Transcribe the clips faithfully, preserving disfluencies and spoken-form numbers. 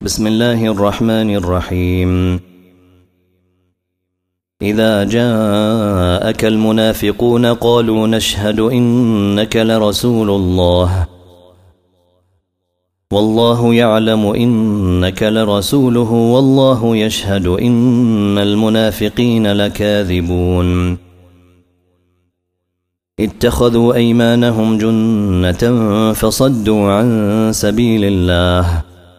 بسم الله الرحمن الرحيم. إذا جاءك المنافقون قالوا نشهد إنك لرسول الله والله يعلم إنك لرسوله والله يشهد إن المنافقين لكاذبون. اتخذوا أيمانهم جنة فصدوا عن سبيل الله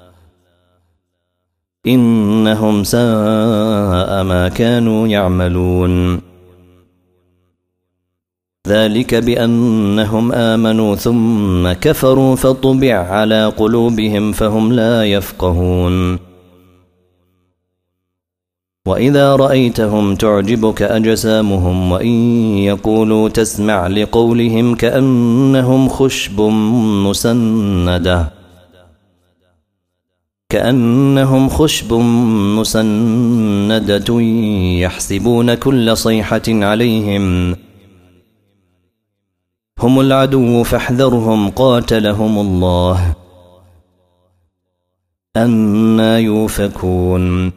إنهم ساء ما كانوا يعملون. ذلك بأنهم آمنوا ثم كفروا فطبع على قلوبهم فهم لا يفقهون. وإذا رأيتهم تعجبك أجسامهم وإن يقولوا تسمع لقولهم كأنهم خشب مسندة كأنهم خشب مسندة يحسبون كل صيحة عليهم هم العدو فاحذرهم قاتلهم الله أنى يؤفكون.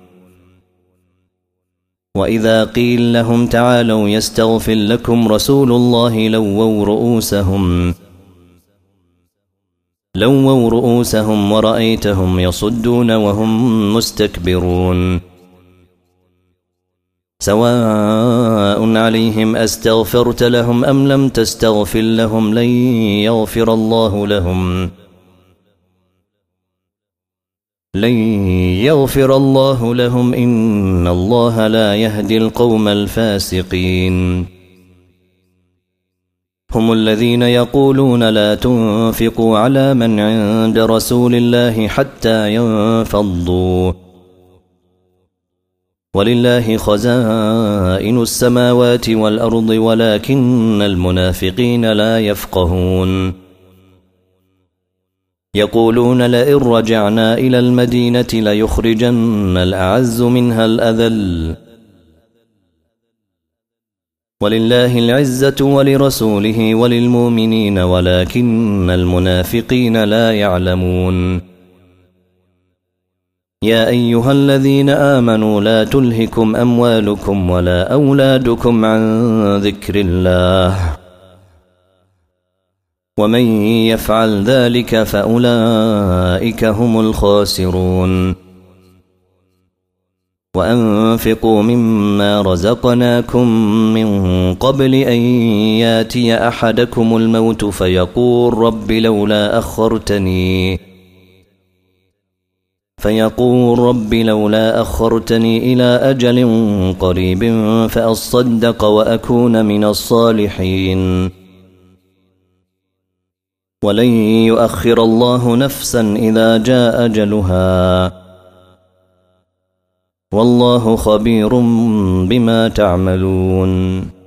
وإذا قيل لهم تعالوا يستغفر لكم رسول الله لووا رؤوسهم لووا رؤوسهم ورأيتهم يصدون وهم مستكبرون. سواء عليهم أستغفرت لهم أم لم تستغفر لهم لن يغفر الله لهم لن يغفر الله لهم إن الله لا يهدي القوم الفاسقين. هم الذين يقولون لا تنفقوا على من عند رسول الله حتى ينفضوا ولله خزائن السماوات والأرض ولكن المنافقين لا يفقهون. يقولون لئن رجعنا إلى المدينة ليخرجن الأعز منها الأذل ولله العزة ولرسوله وللمؤمنين ولكن المنافقين لا يعلمون. يا أيها الذين آمنوا لا تلهكم أموالكم ولا أولادكم عن ذكر الله ومن يفعل ذلك فأولئك هم الخاسرون. وأنفقوا مما رزقناكم من قبل أن ياتي أحدكم الموت فيقول رب لولا أخرتني فيقول رب لولا أخرتني إلى أجل قريب فأصدق وأكون من الصالحين. ولن يؤخر الله نفسا إذا جاء أجلها والله خبير بما تعملون.